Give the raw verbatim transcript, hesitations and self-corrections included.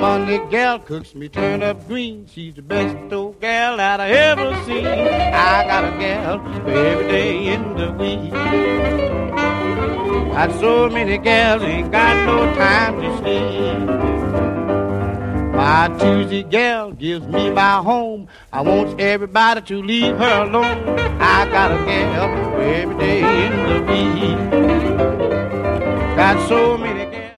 Monday gal cooks me turnip green. She's the best old gal that I ever seen. I got a gal for every day in the week. Got so many gals, ain't got no time to sleep. My Tuesday gal gives me my home. I want everybody to leave her alone. I got a gal for every day in the week. Got so many